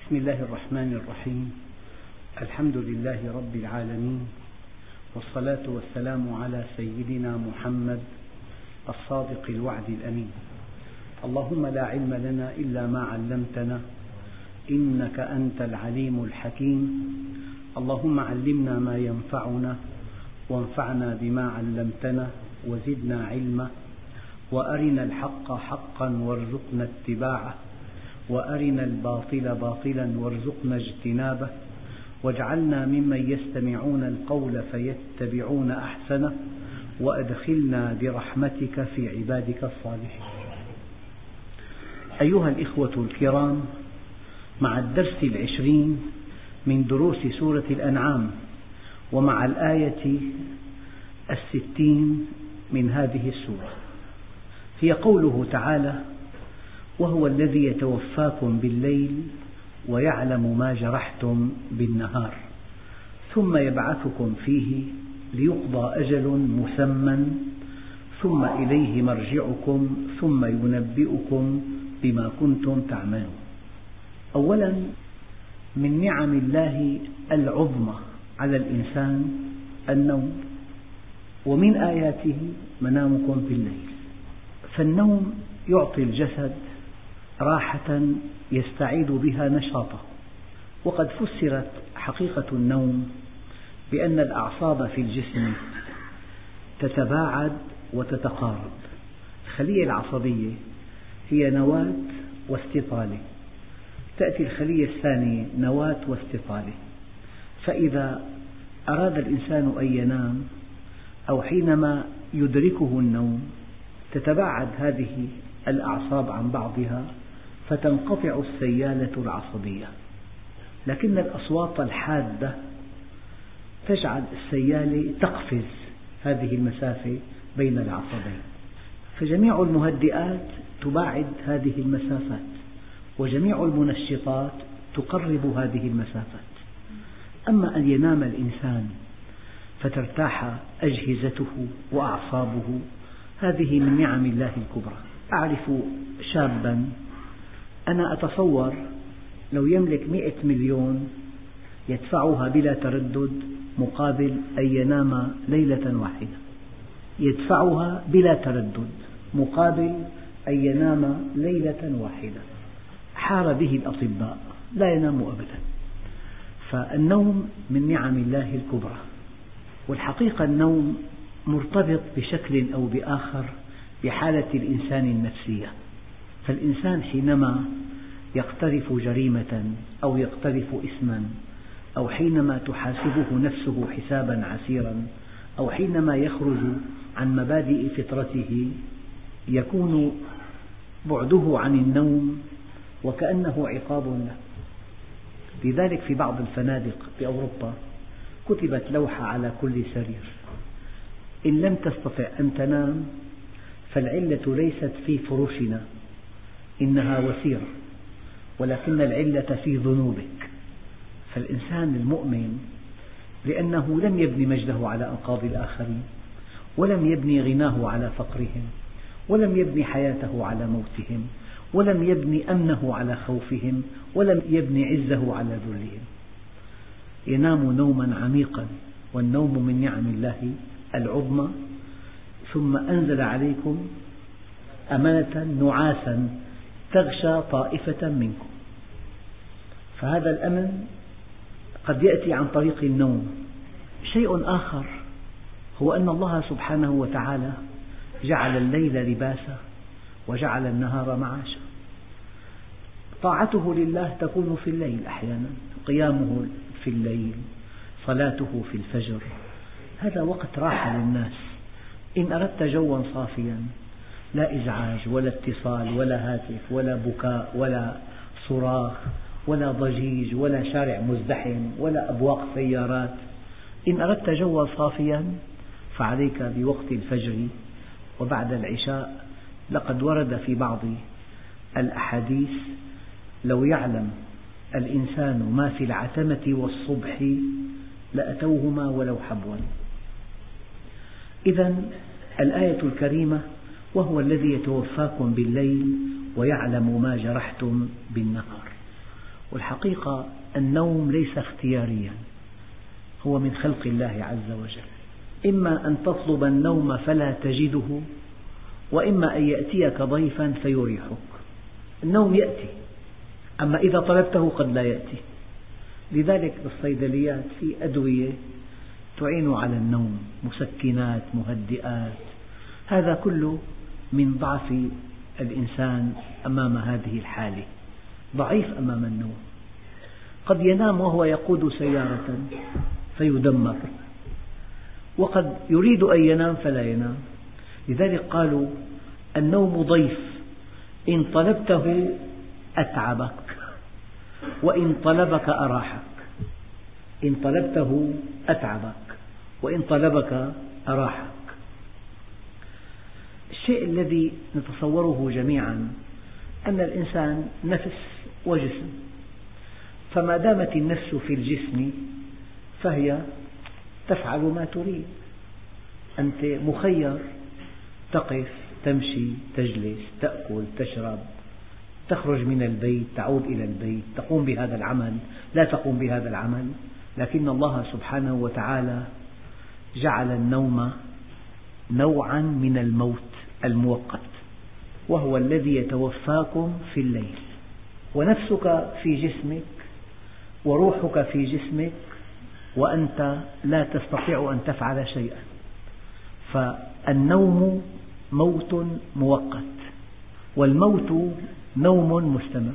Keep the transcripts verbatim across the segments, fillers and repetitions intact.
بسم الله الرحمن الرحيم. الحمد لله رب العالمين، والصلاة والسلام على سيدنا محمد الصادق الوعد الأمين. اللهم لا علم لنا إلا ما علمتنا إنك أنت العليم الحكيم. اللهم علمنا ما ينفعنا وانفعنا بما علمتنا وزدنا علما، وأرنا الحق حقا وارزقنا اتباعه، وأرنا الباطل باطلا وارزقنا اجتنابه، واجعلنا ممن يستمعون القول فيتبعون أحسنه، وأدخلنا برحمتك في عبادك الصالحين. أيها الإخوة الكرام، مع الدرس العشرين من دروس سورة الأنعام، ومع الآية الستين من هذه السورة، هي قوله تعالى: وهو الذي يتوفاكم بالليل ويعلم ما جرحتم بالنهار ثم يبعثكم فيه ليقضى أجل مسمى ثم إليه مرجعكم ثم ينبئكم بما كنتم تعملون. أولا، من نعم الله العظمى على الإنسان النوم، ومن آياته منامكم بالليل. فالنوم يعطي الجسد راحة يستعيد بها نشاطه، وقد فسرت حقيقة النوم بأن الأعصاب في الجسم تتباعد وتتقارب. الخلية العصبية هي نواة واستطالة، تأتي الخلية الثانية نواة واستطالة، فإذا أراد الإنسان أن ينام أو حينما يدركه النوم تتباعد هذه الأعصاب عن بعضها فتنقطع السيالة العصبية، لكن الأصوات الحادة تجعل السيالة تقفز هذه المسافة بين العصبين، فجميع المهدئات تباعد هذه المسافات، وجميع المنشطات تقرب هذه المسافات. أما أن ينام الإنسان فترتاح أجهزته وأعصابه، هذه من نعم الله الكبرى. أعرف شابا أنا أتصور لو يملك مئة مليون يدفعها بلا تردد مقابل أن ينام ليلة واحدة، يدفعها بلا تردد مقابل أن ينام ليلة واحدة. حار به الأطباء، لا ينام أبدا. فالنوم من نعم الله الكبرى، والحقيقة النوم مرتبط بشكل أو بآخر بحالة الإنسان النفسية. فالإنسان حينما يقترف جريمة أو يقترف إثما، أو حينما تحاسبه نفسه حسابا عسيرا، أو حينما يخرج عن مبادئ فطرته، يكون بعده عن النوم وكأنه عقاب له. لذلك في بعض الفنادق في أوروبا كتبت لوحة على كل سرير: إن لم تستطع أن تنام فالعلة ليست في فرشنا، إنها وسيرة، ولكن العلة في ذنوبك. فالإنسان المؤمن لأنه لم يبني مجده على أنقاض الآخرين، ولم يبني غناه على فقرهم، ولم يبني حياته على موتهم، ولم يبني أمنه على خوفهم، ولم يبني عزه على ذلهم، ينام نوما عميقا، والنوم من نعم الله العظمى. ثم أنزل عليكم أمنة نعاسا تغشى طائفة منكم. فهذا الأمن قد يأتي عن طريق النوم. شيء آخر هو أن الله سبحانه وتعالى جعل الليل لباسا وجعل النهار معاشا. طاعته لله تكون في الليل أحيانا، قيامه في الليل، صلاته في الفجر، هذا وقت راحة للناس. إن أردت جوا صافيا لا إزعاج ولا اتصال ولا هاتف ولا بكاء ولا صراخ ولا ضجيج ولا شارع مزدحم ولا أبواق سيارات، إن أردت جوا صافيا فعليك بوقت الفجر وبعد العشاء. لقد ورد في بعض الأحاديث: لو يعلم الإنسان ما في العتمة والصبح لأتوهما ولو حبوا. إذن الآية الكريمة: وهو الذي يتوفاكم بالليل ويعلم ما جرحتم بالنهار. والحقيقة النوم ليس اختياريا، هو من خلق الله عز وجل، إما أن تطلب النوم فلا تجده، وإما أن يأتيك ضيفا فيريحك. النوم يأتي، أما إذا طلبته قد لا يأتي. لذلك بالصيدليات في أدوية تعين على النوم، مسكنات، مهدئات، هذا كله من ضعف الإنسان أمام هذه الحالة، ضعيف أمام النوم. قد ينام وهو يقود سيارة فيدمر، وقد يريد أن ينام فلا ينام. لذلك قالوا النوم ضيف، إن طلبته أتعبك وإن طلبك أراحك. إن طلبته أتعبك وإن طلبك أراحك. الشيء الذي نتصوره جميعا أن الإنسان نفس وجسم، فما دامت النفس في الجسم فهي تفعل ما تريد. أنت مخير، تقف، تمشي، تجلس، تأكل، تشرب، تخرج من البيت، تعود إلى البيت، تقوم بهذا العمل، لا تقوم بهذا العمل. لكن الله سبحانه وتعالى جعل النوم نوعا من الموت المؤقت، وهو الذي يتوفاكم في الليل، ونفسك في جسمك وروحك في جسمك وأنت لا تستطيع أن تفعل شيئا. فالنوم موت مؤقت، والموت نوم مستمر.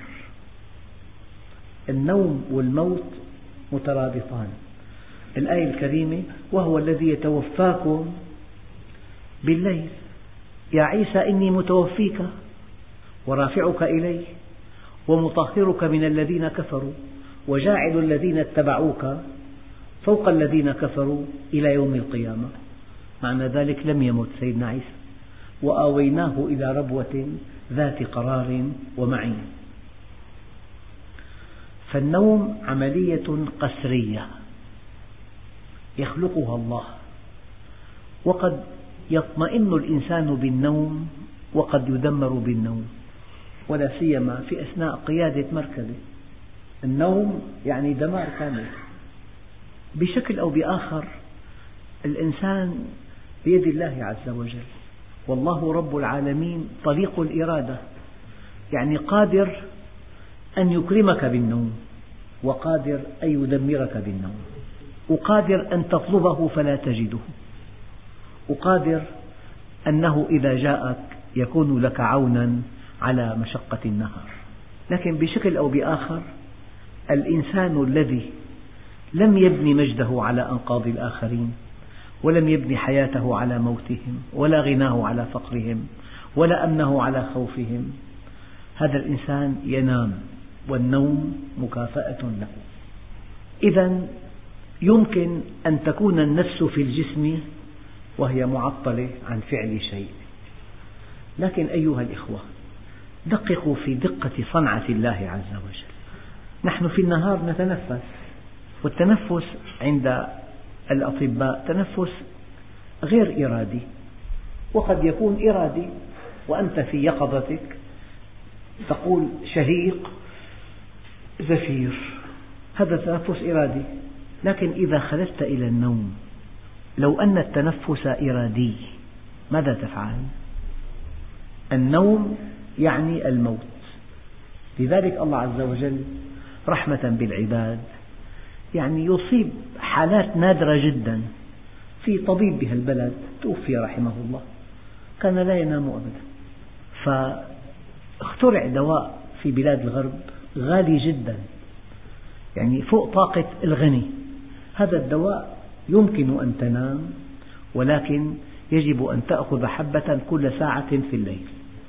النوم والموت مترابطان. الآية الكريمة وهو الذي يتوفاكم بالليل، يا عيسى إني متوفيك ورافعك إلي ومطهرك من الذين كفروا وجاعل الذين اتبعوك فوق الذين كفروا إلى يوم القيامة. معنى ذلك لم يمت سيدنا عيسى، وآويناه إلى ربوة ذات قرار ومعين. فالنوم عملية قسرية يخلقها الله، وقد يطمئن الإنسان بالنوم وقد يدمر بالنوم، ولا سيما في أثناء قيادة مركبة. النوم يعني دمار كامل. بشكل أو بآخر الإنسان بيد الله عز وجل، والله رب العالمين طليق الإرادة، يعني قادر أن يكرمك بالنوم وقادر أن يدمرك بالنوم، وقادر أن تطلبه فلا تجده، وقادر أنه إذا جاءك يكون لك عونا على مشقة النهار. لكن بشكل أو بآخر الإنسان الذي لم يبني مجده على أنقاض الآخرين، ولم يبني حياته على موتهم، ولا غناه على فقرهم، ولا أمنه على خوفهم، هذا الإنسان ينام، والنوم مكافأة له. إذن يمكن أن تكون النفس في الجسم وهي معطلة عن فعل شيء. لكن أيها الإخوة، دققوا في دقة صنعة الله عز وجل. نحن في النهار نتنفس، والتنفس عند الأطباء تنفس غير إرادي، وقد يكون إرادي وأنت في يقظتك تقول شهيق زفير، هذا تنفس إرادي. لكن إذا خلدت إلى النوم، لو أن التنفس إرادي ماذا تفعل؟ النوم يعني الموت. لذلك الله عز وجل رحمة بالعباد يعني يصيب حالات نادرة جدا. في طبيب بهالبلد توفي رحمه الله، كان لا ينام أبدا، فاخترع دواء في بلاد الغرب غالي جدا، يعني فوق طاقة الغني. هذا الدواء يمكن أن تنام، ولكن يجب أن تأخذ حبة كل ساعة في الليل.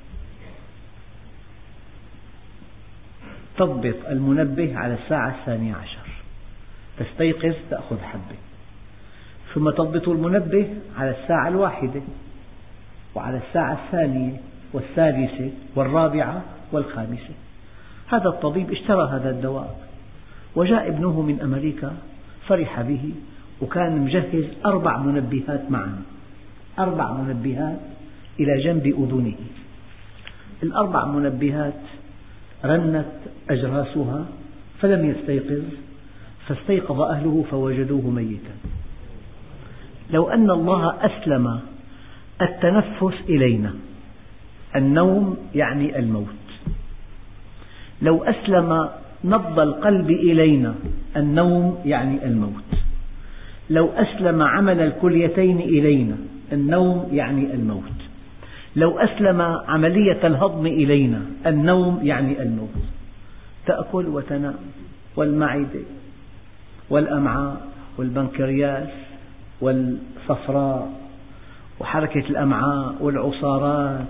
تضبط المنبه على الساعة الثانية عشر، تستيقظ تأخذ حبة، ثم تضبط المنبه على الساعة الواحدة وعلى الساعة الثانية والثالثة والرابعة والخامسة. هذا الطبيب اشترى هذا الدواء، وجاء ابنه من أمريكا فرح به، وكان مجهز أربع منبهات معا، أربع منبهات إلى جنب أذنه. الأربع منبهات رنت أجراسها فلم يستيقظ فاستيقظ أهله فوجدوه ميتا. لو أن الله أسلم التنفس إلينا، النوم يعني الموت، لو أسلم نبض القلب إلينا، النوم يعني الموت، لو أسلم عمل الكليتين إلينا، النوم يعني الموت، لو أسلم عملية الهضم إلينا، النوم يعني الموت. تأكل وتنام، والمعدة والأمعاء والبنكرياس والصفراء وحركة الأمعاء والعصارات،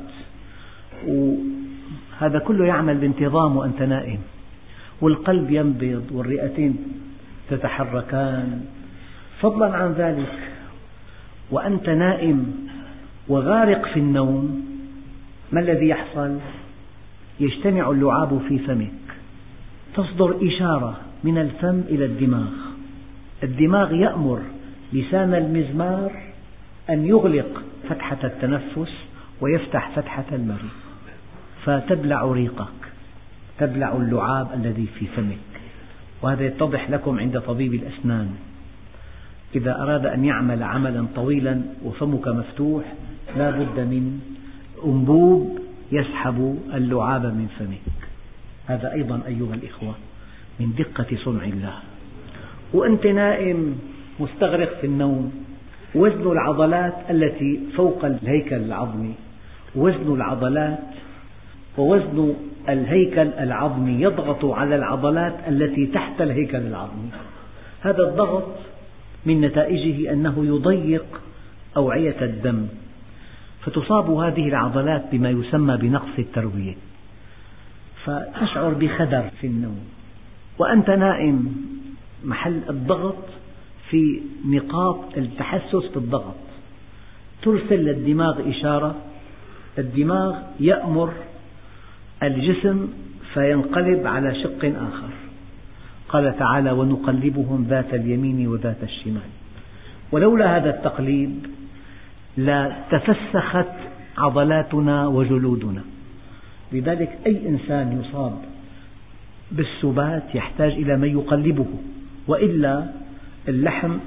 وهذا كله يعمل بانتظام وأنت نائم، والقلب ينبض والرئتين تتحركان. فضلا عن ذلك وأنت نائم وغارق في النوم، ما الذي يحصل؟ يجتمع اللعاب في فمك، تصدر إشارة من الفم إلى الدماغ، الدماغ يأمر لسان المزمار أن يغلق فتحة التنفس ويفتح فتحة المريء، فتبلع ريقك، تبلع اللعاب الذي في فمك. وهذا يتضح لكم عند طبيب الأسنان، إذا أراد أن يعمل عملا طويلا وفمك مفتوح لا بد من أنبوب يسحب اللعاب من فمك. هذا أيضا أيها الإخوة من دقة صنع الله. وأنت نائم مستغرق في النوم، وزن العضلات التي فوق الهيكل العظمي، وزن العضلات ووزن الهيكل العظمي يضغط على العضلات التي تحت الهيكل العظمي. هذا الضغط من نتائجه أنه يضيق أوعية الدم، فتصاب هذه العضلات بما يسمى بنقص التروية، فتشعر بخدر في النوم. وأنت نائم محل الضغط في نقاط التحسس بالضغط، ترسل للدماغ إشارة، الدماغ يأمر الجسم فينقلب على شق آخر. قال تعالى: ونقلبهم ذات اليمين وذات الشمال. ولولا هذا التقليب لتفسخت عضلاتنا وجلودنا. لذلك أي إنسان يصاب بالسبات يحتاج إلى من يقلبه، وإلا اللحم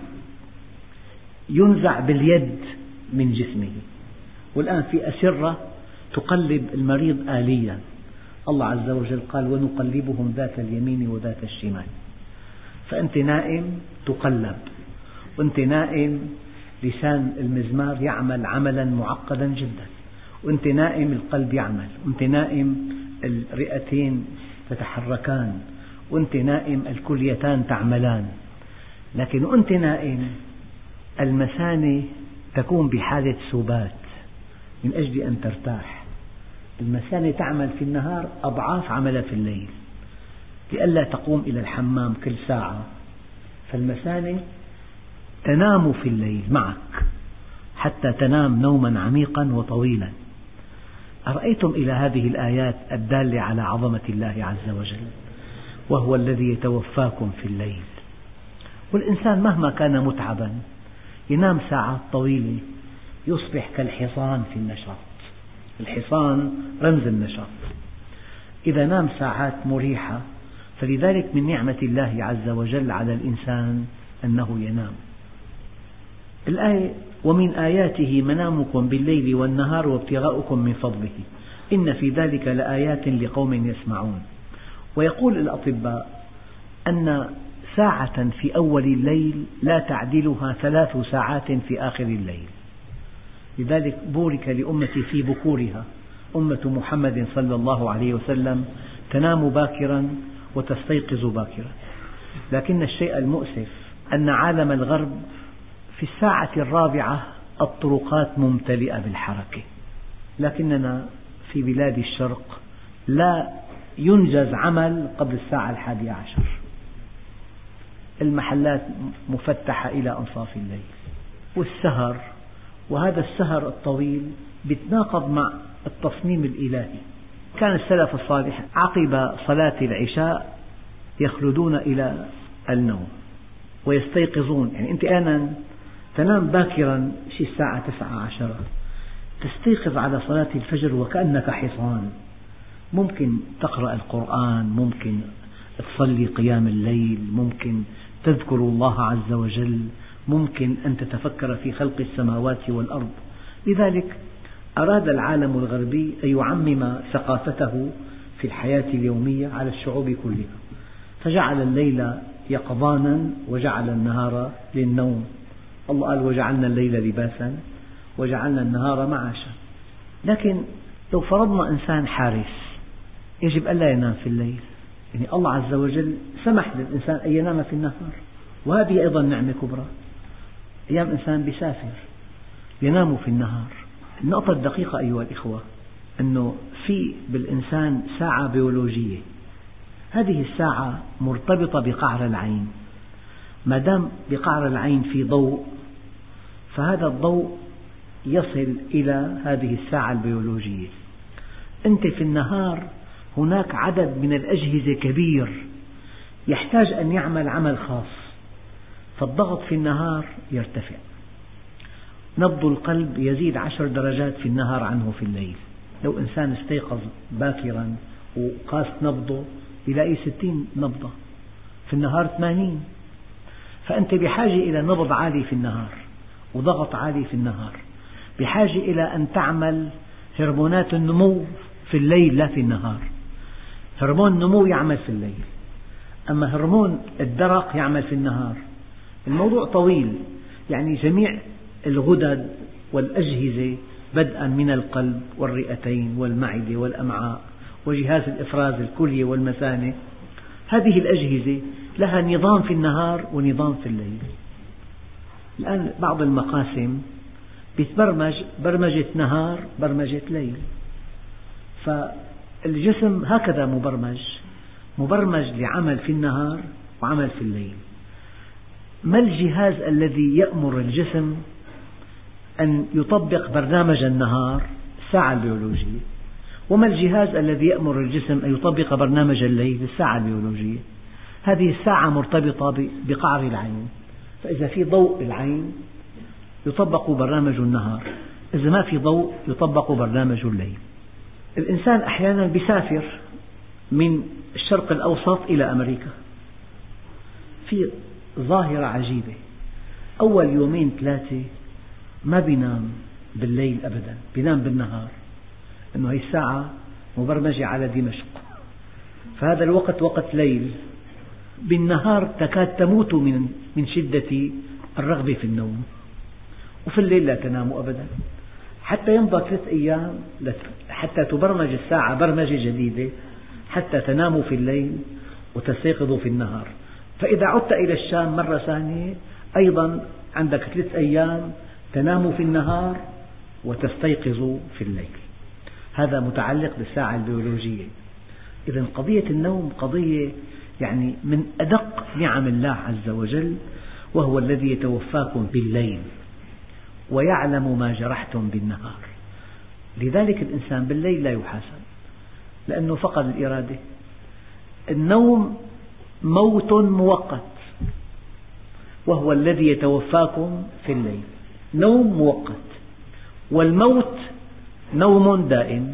ينزع باليد من جسمه. والآن في أسرة تقلب المريض آليا، الله عز وجل قال: ونقلبهم ذات اليمين وذات الشمال. فأنت نائم تقلب، وأنت نائم لسان المزمار يعمل عملا معقدا جدا، وأنت نائم القلب يعمل، وأنت نائم الرئتين تتحركان، وأنت نائم الكليتان تعملان. لكن وأنت نائم المثانة تكون بحالة سبات من أجل أن ترتاح. المثانة تعمل في النهار أضعاف عملها في الليل، لئلا تقوم إلى الحمام كل ساعة، فالمثانة تنام في الليل معك حتى تنام نوما عميقا وطويلا. أرأيتم إلى هذه الآيات الدالة على عظمة الله عز وجل؟ وهو الذي يتوفاكم في الليل. والإنسان مهما كان متعبا ينام ساعات طويلة يصبح كالحصان في النشاط. الحصان رمز النشاط، إذا نام ساعات مريحة. فلذلك من نعمة الله عز وجل على الإنسان أنه ينام. الآية: ومن آياته منامكم بالليل والنهار وابتغاؤكم من فضله إن في ذلك لآيات لقوم يسمعون. ويقول الأطباء أن ساعة في أول الليل لا تعدلها ثلاث ساعات في آخر الليل. لذلك بورك لأمتي في بكورها. أمة محمد صلى الله عليه وسلم تنام باكرا وتستيقظ باكرا. لكن الشيء المؤسف أن عالم الغرب في الساعة الرابعة الطرقات ممتلئة بالحركة، لكننا في بلاد الشرق لا ينجز عمل قبل الساعة الحادية عشر، المحلات مفتحة إلى أنصاف الليل. والسهر، وهذا السهر الطويل يتناقض مع التصميم الإلهي. كان السلف الصالح عقب صلاة العشاء يخلدون إلى النوم ويستيقظون. يعني أنت أحيانا تنام باكرا شي الساعة تسعة عشرة، تستيقظ على صلاة الفجر وكأنك حصان، ممكن تقرأ القرآن، ممكن تصلي قيام الليل، ممكن تذكر الله عز وجل، ممكن أن تتفكر في خلق السماوات والأرض. لذلك أراد العالم الغربي أن يعمم ثقافته في الحياة اليومية على الشعوب كلها، فجعل الليل يقظانا وجعل النهار للنوم. الله قال: وجعلنا الليل لباسا وجعلنا النهار معاشا. لكن لو فرضنا إنسان حارس يجب ألا ينام في الليل، يعني الله عز وجل سمح للإنسان أن ينام في النهار، وهذه أيضا نعمة كبرى. أيام إنسان بيسافر ينام في النهار. النقطة الدقيقة أيها الإخوة أنه في بالإنسان ساعة بيولوجية، هذه الساعة مرتبطة بقعر العين. ما دام بقعر العين في ضوء، فهذا الضوء يصل إلى هذه الساعة البيولوجية. أنت في النهار هناك عدد من الأجهزة كبير يحتاج أن يعمل عمل خاص، فالضغط في النهار يرتفع. نبض القلب يزيد عشر درجات في النهار عنه في الليل. لو إنسان استيقظ باكرا وقاس نبضه يلاقي ستين نبضة، في النهار ثمانين. فأنت بحاجة إلى نبض عالي في النهار وضغط عالي في النهار، بحاجة إلى أن تعمل هرمونات النمو في الليل لا في النهار. هرمون النمو يعمل في الليل، أما هرمون الدرق يعمل في النهار. الموضوع طويل، يعني جميع الغدد والأجهزة بدءا من القلب والرئتين والمعدة والأمعاء وجهاز الإفراز الكلية والمثانة، هذه الأجهزة لها نظام في النهار ونظام في الليل. الآن بعض المقاسم بتبرمج برمجة نهار برمجة ليل، فالجسم هكذا مبرمج مبرمج لعمل في النهار وعمل في الليل. ما الجهاز الذي يأمر الجسم أن يطبق برنامج النهار؟ الساعة البيولوجية. وما الجهاز الذي يأمر الجسم أن يطبق برنامج الليل؟ الساعة البيولوجية. هذه الساعة مرتبطة بقعر العين، فإذا في ضوء العين يطبق برنامج النهار، إذا ما في ضوء يطبق برنامج الليل. الإنسان أحيانا يسافر من الشرق الأوسط إلى أمريكا، في ظاهرة عجيبة، أول يومين ثلاثة ما بينام بالليل أبدا، بينام بالنهار، إنه هي الساعة مبرمجة على دمشق، فهذا الوقت وقت ليل. بالنهار تكاد تموت من من شدة الرغبة في النوم، وفي الليل لا تنام أبدا، حتى يمضى ثلاث أيام حتى تبرمج الساعة برمجة جديدة حتى تنام في الليل وتستيقظ في النهار. فإذا عدت إلى الشام مرة ثانية أيضا عندك ثلاث أيام تنام في النهار وتستيقظ في الليل. هذا متعلق بالساعة البيولوجية. إذن قضية النوم قضية يعني من أدق نعم الله عز وجل، وهو الذي يتوفاكم بالليل ويعلم ما جرحتم بالنهار. لذلك الإنسان بالليل لا يحاسب لأنه فقد الإرادة. النوم موت مؤقت، وهو الذي يتوفاكم في الليل. نوم مؤقت، والموت نوم دائم.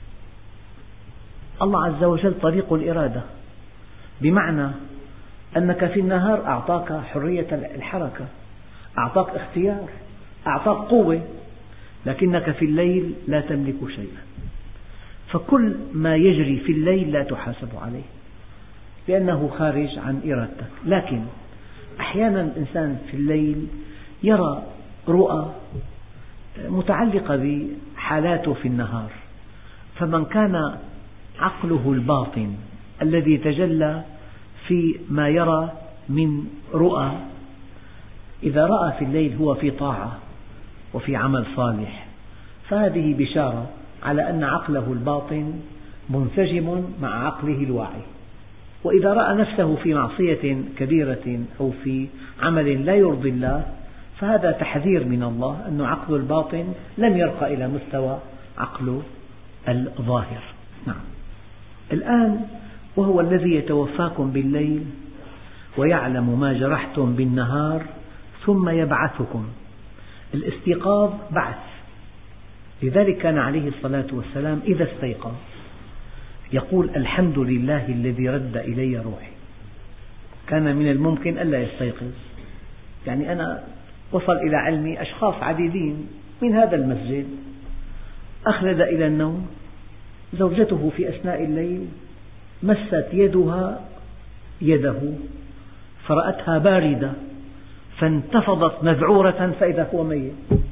الله عز وجل طريق الإرادة، بمعنى أنك في النهار أعطاك حرية الحركة، أعطاك اختيار، أعطاك قوة، لكنك في الليل لا تملك شيئا. فكل ما يجري في الليل لا تحاسب عليه لأنه خارج عن إرادتك. لكن أحيانا الإنسان في الليل يرى رؤى متعلقة بحالاته في النهار، فمن كان عقله الباطن الذي يتجلى في ما يرى من رؤى، إذا رأى في الليل هو في طاعة وفي عمل صالح، فهذه بشارة على أن عقله الباطن منسجم مع عقله الواعي. وإذا رأى نفسه في معصية كبيرة أو في عمل لا يرضي الله، فهذا تحذير من الله أن عقل الباطن لم يرقى إلى مستوى عقل الظاهر. نعم. الآن وهو الذي يتوفاكم بالليل ويعلم ما جرحتم بالنهار ثم يبعثكم. الاستيقاظ بعث، لذلك كان عليه الصلاة والسلام إذا استيقظ يقول الحمد لله الذي رد إلي روحي. كان من الممكن ألا يستيقظ، يعني أنا وصل إلى علمي أشخاص عديدين من هذا المسجد أخلد إلى النوم، زوجته في أثناء الليل مست يدها يده فرأتها باردة فانتفضت مذعورة فإذا هو ميت.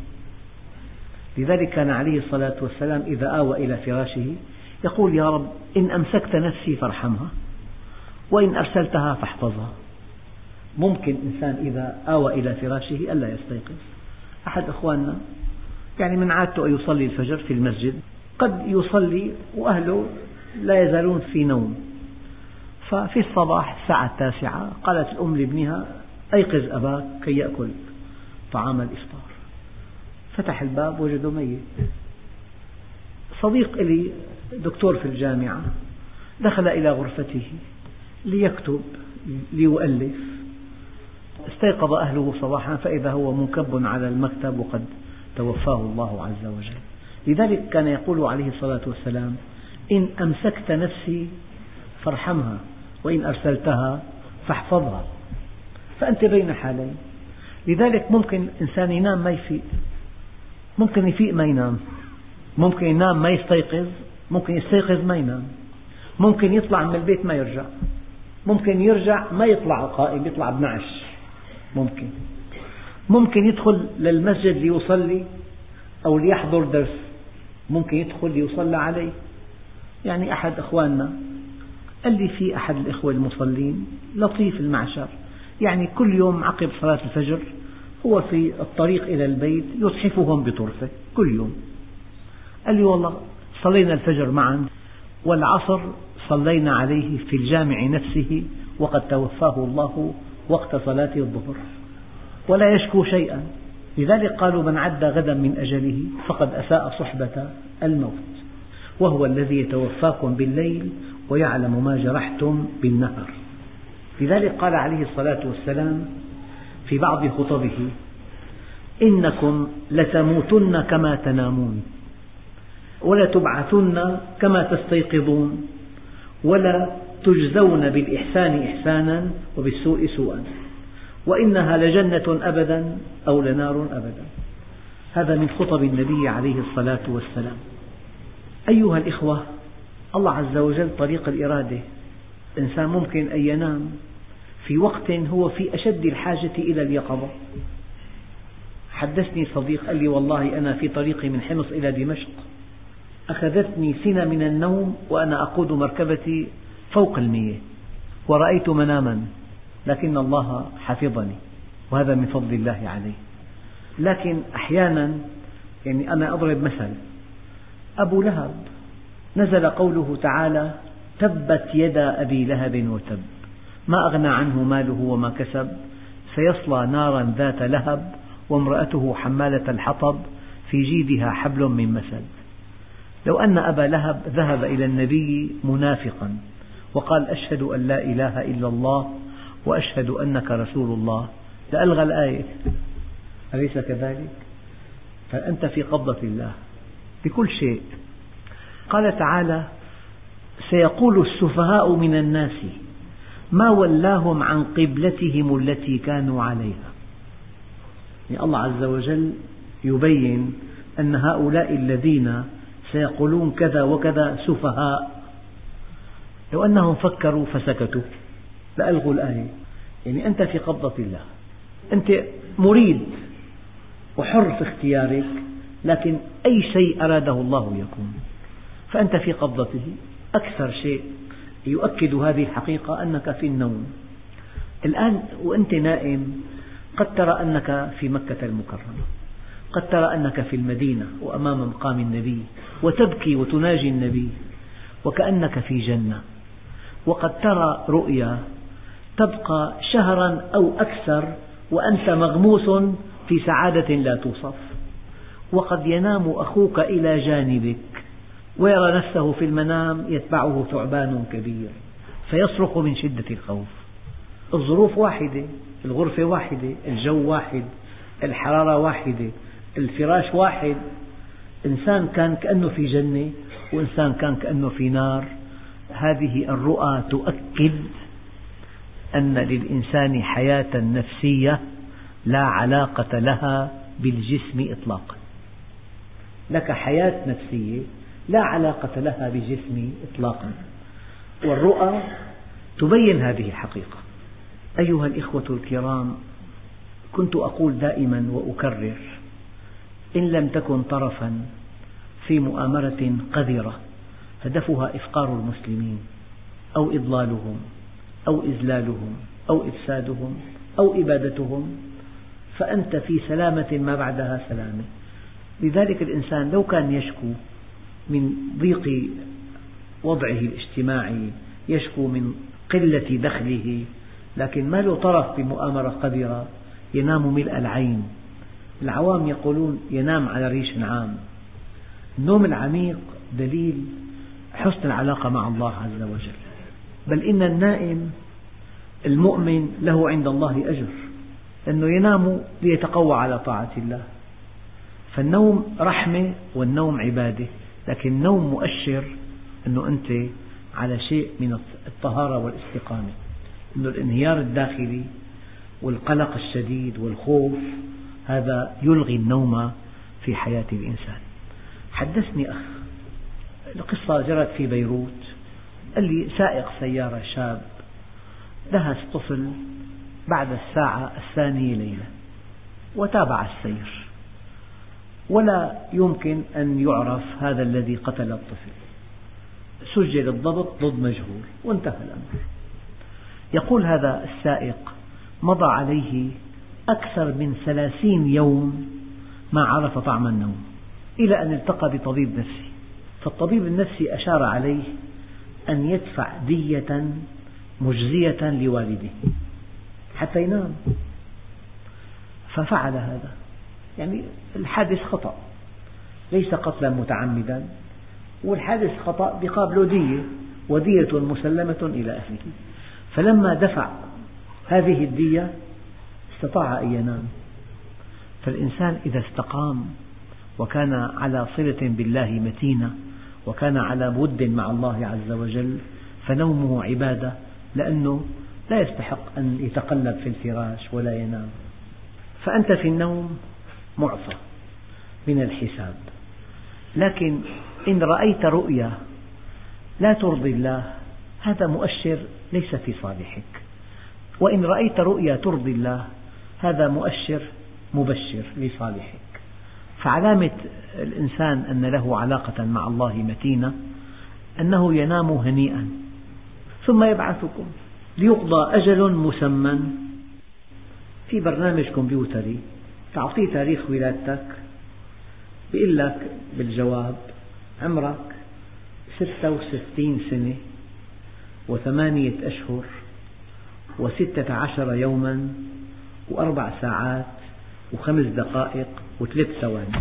لذلك كان عليه الصلاة والسلام إذا آوى إلى فراشه يقول يا رب إن أمسكت نفسي فارحمها وإن أرسلتها فاحفظها. ممكن إنسان إذا آوى إلى فراشه ألا يستيقظ. أحد أخواننا يعني من عادته أن يصلي الفجر في المسجد، قد يصلي وأهله لا يزالون في نوم، ففي الصباح الساعة التاسعة قالت الأم لابنها أيقظ أباك كي يأكل طعام الإفطار. فتح الباب وجده ميت. صديق لي دكتور في الجامعة دخل إلى غرفته ليكتب ليؤلف، استيقظ أهله صباحا فإذا هو منكب على المكتب وقد توفاه الله عز وجل. لذلك كان يقول عليه الصلاة والسلام إن أمسكت نفسي فارحمها وإن أرسلتها فاحفظها. فأنت بين حالين. لذلك ممكن إنسان ينام ما يفيق، ممكن يفيق ما ينام، ممكن ينام ما يستيقظ، ممكن يستيقظ ما ينام، ممكن يطلع من البيت ما يرجع، ممكن يرجع ما يطلع قائم يطلع بنعش، ممكن ممكن يدخل للمسجد ليصلي أو ليحضر درس، ممكن يدخل ليصلى عليه. يعني أحد أخواننا قال لي في أحد الإخوة المصلين لطيف المعشر، يعني كل يوم عقب صلاة الفجر هو في الطريق إلى البيت يتحفهم بطرفة كل يوم. قال لي والله صلينا الفجر معا والعصر صلينا عليه في الجامع نفسه وقد توفاه الله وقت صلاة الظهر ولا يشكو شيئا. لذلك قالوا من عد غدا من أجله فقد أساء صحبة الموت، وهو الذي يتوفاكم بالليل ويعلم ما جرحتم بالنهار. لذلك قال عليه الصلاة والسلام في بعض خطبه إنكم لتموتن كما تنامون ولتبعثن كما تستيقظون ولا تجزون بالإحسان إحسانا وبالسوء سوءا وإنها لجنة أبدا أو لنار أبدا. هذا من خطب النبي عليه الصلاة والسلام. أيها الإخوة، الله عز وجل طريق الإرادة. إنسان ممكن أن ينام في وقت هو في أشد الحاجة إلى اليقظة. حدثني صديق قال لي والله أنا في طريقي من حمص إلى دمشق أخذتني سنة من النوم وأنا أقود مركبتي فوق المياه ورأيت مناما، لكن الله حفظني وهذا من فضل الله عليه. لكن أحيانا يعني أنا أضرب مثل، أبو لهب نزل قوله تعالى تبت يدا أبي لهب وتب ما أغنى عنه ماله وما كسب سيصلى نارا ذات لهب وامرأته حمالة الحطب في جيدها حبل من مسد. لو أن أبا لهب ذهب إلى النبي منافقا وقال أشهد أن لا إله إلا الله وأشهد أنك رسول الله لألغى الآية، أليس كذلك؟ فأنت في قبضة الله بكل شيء. قال تعالى سيقول السفهاء من الناس ما ولاهم عن قبلتهم التي كانوا عليها. يعني الله عز وجل يبين أن هؤلاء الذين سيقولون كذا وكذا سفهاء، لو أنهم فكروا فسكتوا لألغوا الآية. يعني أنت في قبضة الله، أنت مريد وحر في اختيارك، لكن أي شيء أراده الله يكون، فأنت في قبضته. أكثر شيء يؤكد هذه الحقيقة أنك في النوم. الآن وأنت نائم قد ترى أنك في مكة المكرمة، قد ترى أنك في المدينة وأمام مقام النبي وتبكي وتناجي النبي وكأنك في جنة، وقد ترى رؤيا تبقى شهرا أو أكثر وأنت مغموس في سعادة لا توصف، وقد ينام أخوك إلى جانبك ويرى نفسه في المنام يتبعه ثعبان كبير فيصرخ من شدة الخوف. الظروف واحدة، الغرفة واحدة، الجو واحد، الحرارة واحدة، الفراش واحد. إنسان كان كأنه في جنة وإنسان كان كأنه في نار، هذه الرؤى تؤكد أن للإنسان حياة نفسية لا علاقة لها بالجسم إطلاقا. لك حياة نفسية لا علاقة لها بالجسم إطلاقا، والرؤى تبين هذه الحقيقة. أيها الإخوة الكرام، كنت أقول دائما وأكرر: إن لم تكن طرفا في مؤامرة قذرة هدفها إفقار المسلمين أو إضلالهم أو إذلالهم أو إفسادهم أو إبادتهم، فأنت في سلامة ما بعدها سلامة. لذلك الإنسان لو كان يشكو من ضيق وضعه الاجتماعي، يشكو من قلة دخله، لكن ما له طرف بمؤامرة قذرة، ينام ملء العين. العوام يقولون ينام على ريش عام. النوم العميق دليل حسن العلاقة مع الله عز وجل، بل إن النائم المؤمن له عند الله أجر، لأنه ينام ليتقوى على طاعة الله. فالنوم رحمة والنوم عبادة، لكن النوم مؤشر أنه أنت على شيء من الطهارة والاستقامة، أنه الانهيار الداخلي والقلق الشديد والخوف هذا يلغي النوم في حياة الإنسان. حدثني أخ القصة جرت في بيروت، قال لي سائق سيارة شاب دهس طفل بعد الساعة الثانية ليلا وتابع السير، ولا يمكن أن يعرف هذا الذي قتل الطفل. سجل الضبط ضد مجهول وانتهى الأمر. يقول هذا السائق مضى عليه أكثر من ثلاثين يوم ما عرف طعم النوم، إلى أن التقى بطبيب نفسي، فالطبيب النفسي أشار عليه أن يدفع دية مجزية لوالده حتى ينام، ففعل هذا. يعني الحادث خطأ، ليس قتلا متعمدا، والحادث خطأ بقابله دية، ودية مسلمة إلى أهله. فلما دفع هذه الدية استطاع أن ينام. فالإنسان إذا استقام وكان على صلة بالله متينة وكان على ود مع الله عز وجل فنومه عبادة، لأنه لا يستحق أن يتقلب في الفراش ولا ينام. فأنت في النوم معفى من الحساب. لكن إن رأيت رؤيا لا ترضي الله هذا مؤشر ليس في صالحك، وإن رأيت رؤيا ترضي الله هذا مؤشر مبشر لصالحك. فعلامة الإنسان أن له علاقة مع الله متينة أنه ينام هنيئا ثم يبعثكم ليقضى أجل مسمى. في برنامج كمبيوتري تعطيه تاريخ ولادتك، بيقول لك بالجواب عمرك ستة وستين سنة وثمانية أشهر وستة عشر يوما وأربع ساعات وخمس دقائق وثلاث ثواني.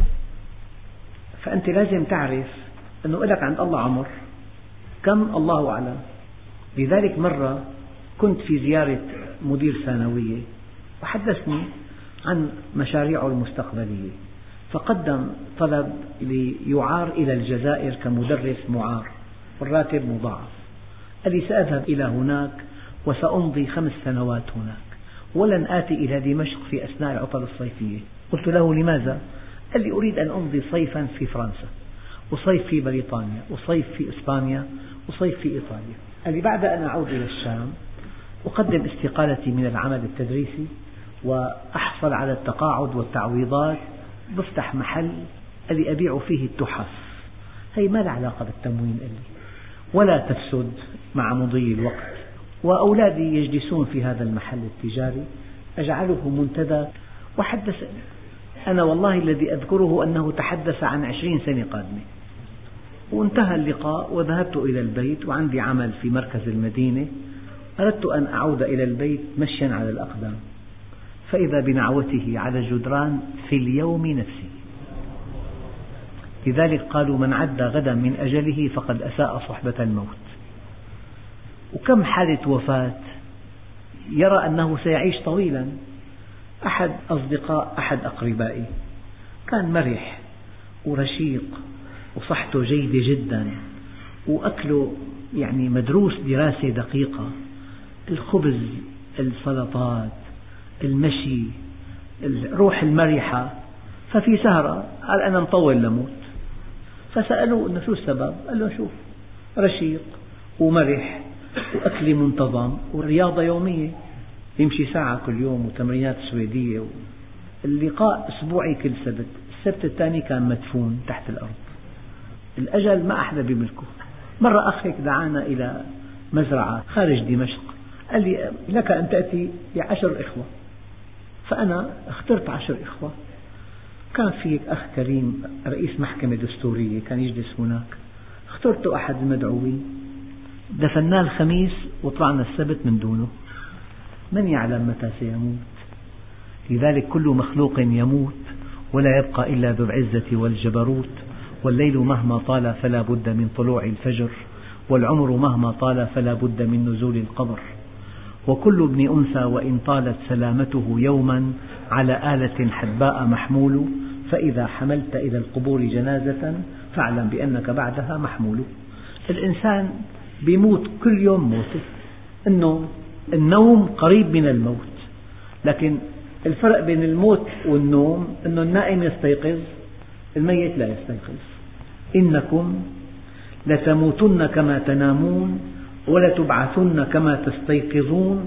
فأنت لازم تعرف أنه لك عند الله عمر كم الله أعلم. لذلك مرة كنت في زيارة مدير ثانوية وحدثني عن مشاريعه المستقبلية، فقدم طلب ليعار إلى الجزائر كمدرس معار والراتب مضاعف. قال لي سأذهب إلى هناك وسأمضي خمس سنوات هناك ولن آتي إلى دمشق في أثناء العطل الصيفية. قلت له لماذا؟ قال لي أريد أن أمضي صيفا في فرنسا وصيف في بريطانيا وصيف في إسبانيا وصيف في إيطاليا. قال لي بعد أن أعود إلى الشام أقدم استقالتي من العمل التدريسي وأحصل على التقاعد والتعويضات، بفتح محل قال لي أبيع فيه التحف. هي ما لها علاقة بالتموين قال لي، ولا تفسد مع مضي الوقت، وأولادي يجلسون في هذا المحل التجاري أجعله منتدى. وحدثني أنا والله الذي أذكره أنه تحدث عن عشرين سنة قادمة. وانتهى اللقاء وذهبت إلى البيت وعندي عمل في مركز المدينة، أردت أن أعود إلى البيت مشيا على الأقدام، فإذا بنعوته على الجدران في اليوم نفسه. لذلك قالوا من عد غدا من أجله فقد أساء صحبة الموت. وكم حالة وفاة يرى أنه سيعيش طويلا. أحد أصدقاء أحد أقربائي كان مرح ورشيق وصحته جيدة جدا وأكله يعني مدروس دراسة دقيقة، الخبز، السلطات، المشي، الروح المرحة. ففي سهرة قال أنا مطول لموت، فسألوه إنه شو السبب؟ قال له شوف، رشيق ومرح وأكل منتظم ورياضة يومية، يمشي ساعة كل يوم وتمرينات سويدية. اللقاء أسبوعي كل سبت، السبت الثاني كان مدفون تحت الأرض، الأجل ما أحد بيملكه. مرة أخ هيك دعانا إلى مزرعة خارج دمشق، قال لي لك أن تأتي بعشر إخوة، فأنا اخترت عشر إخوة. كان في أخ كريم رئيس محكمة دستورية كان يجلس هناك، اخترت أحد المدعوين، دفناه الخميس وطلعنا السبت من دونه، من يعلم متى سيموت. لذلك كل مخلوق يموت ولا يبقى إلا ذو العزة والجبروت، والليل مهما طال فلا بد من طلوع الفجر، والعمر مهما طال فلا بد من نزول القبر، وكل ابن أنثى وإن طالت سلامته يوما على آلة حدباء محمول، فإذا حملت إلى القبور جنازة فاعلم بأنك بعدها محمول. الإنسان بيموت كل يوم موته، إنه النوم قريب من الموت، لكن الفرق بين الموت والنوم أنه النائم يستيقظ، الميت لا يستيقظ. إنكم لتموتن كما تنامون ولتبعثن كما تستيقظون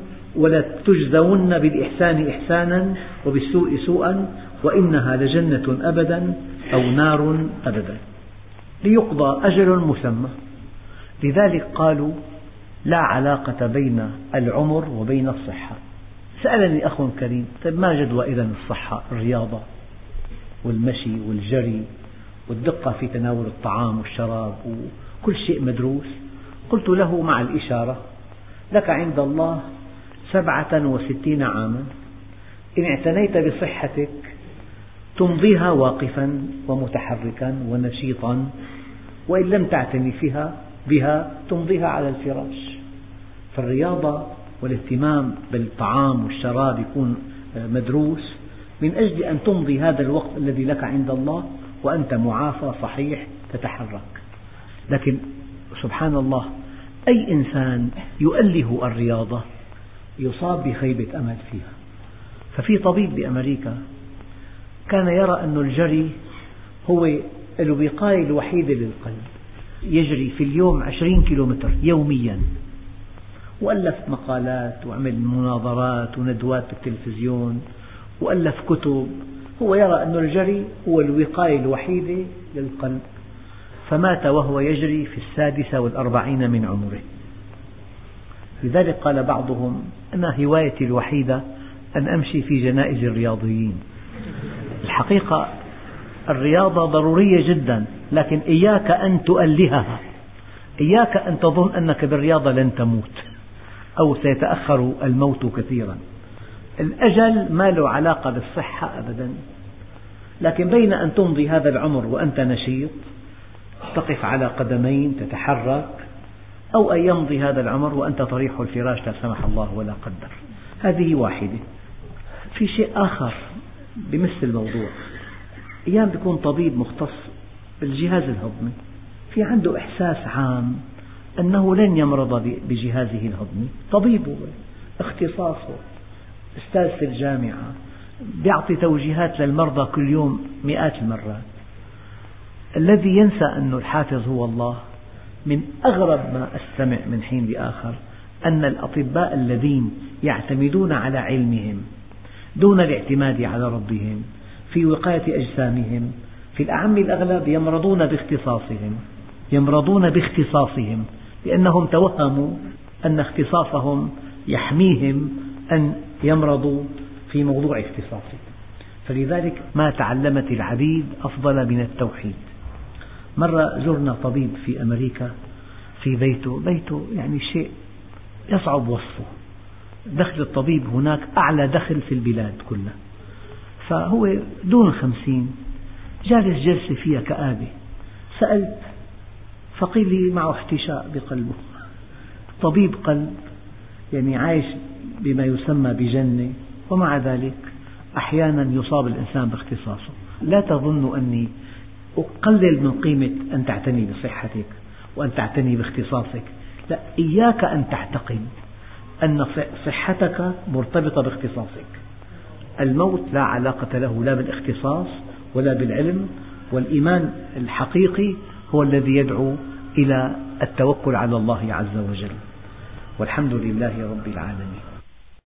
ولتجزون بالإحسان إحسانا وبالسوء سوءا وإنها لجنة أبدا أو نار أبدا، ليقضى أجل مسمى. لذلك قالوا لا علاقة بين العمر وبين الصحة. سألني أخ كريم، طيب ما جدوى إذن الصحة؟ الرياضة والمشي والجري والدقة في تناول الطعام والشراب وكل شيء مدروس. قلت له مع الإشارة، لك عند الله سبعة وستين عاما، إن اعتنيت بصحتك تمضيها واقفا ومتحركا ونشيطا، وإن لم تعتني فيها بها تمضيها على الفراش. فالرياضة والاهتمام بالطعام والشراب يكون مدروس من أجل أن تمضي هذا الوقت الذي لك عند الله وأنت معافى صحيح تتحرك. لكن سبحان الله، أي إنسان يؤله الرياضة يصاب بخيبة أمل فيها. ففي طبيب بأمريكا كان يرى أن الجري هو الوقاية الوحيدة للقلب، يجري في اليوم عشرين كيلومتر يوميا، وألف مقالات وعمل مناظرات وندوات بالتلفزيون وألف كتب. هو يرى أن الجري هو الوقاية الوحيدة للقلب، فمات وهو يجري في السادسة والأربعين من عمره. لذلك قال بعضهم أنا هوايتي الوحيدة أن أمشي في جنائز الرياضيين. الحقيقة الرياضة ضرورية جدا، لكن إياك أن تؤلهها، إياك أن تظن أنك بالرياضة لن تموت أو سيتأخر الموت كثيرا. الأجل ما له علاقة بالصحة أبدا، لكن بين أن تمضي هذا العمر وأنت نشيط تقف على قدمين تتحرك، أو أن يمضي هذا العمر وأنت طريح الفراش لا سمح الله ولا قدر. هذه واحدة. في شيء آخر بمثل الموضوع، أيام يكون طبيب مختص بالجهاز الهضمي في عنده إحساس عام أنه لن يمرض بجهازه الهضمي، طبيب اختصاصه أستاذ في الجامعة يعطي توجيهات للمرضى كل يوم مئات المرات. الذي ينسى أن الحافظ هو الله. من أغرب ما أستمع من حين لآخر أن الأطباء الذين يعتمدون على علمهم دون الاعتماد على ربهم في وقاية أجسامهم في الأعم الأغلب يمرضون باختصاصهم، يمرضون باختصاصهم لأنهم توهموا أن اختصاصهم يحميهم أن يمرضوا في موضوع اختصاصهم. فلذلك ما تعلمت العبيد أفضل من التوحيد. مرة زرنا طبيب في أمريكا في بيته، بيته يعني شيء يصعب وصفه، دخل الطبيب هناك أعلى دخل في البلاد كلها، فهو دون خمسين، جالس جلسة فيها كآبة. سألت فقيل لي معه احتشاء بقلبه، طبيب قلب يعني عايش بما يسمى بجنة، ومع ذلك أحيانا يصاب الإنسان باختصاصه. لا تظن أني أقلل من قيمة أن تعتني بصحتك وأن تعتني باختصاصك، لا، إياك أن تعتقد أن صحتك مرتبطة باختصاصك. الموت لا علاقة له لا بالاختصاص ولا بالعلم، والإيمان الحقيقي هو الذي يدعو إلى التوكل على الله عز وجل. والحمد لله رب العالمين.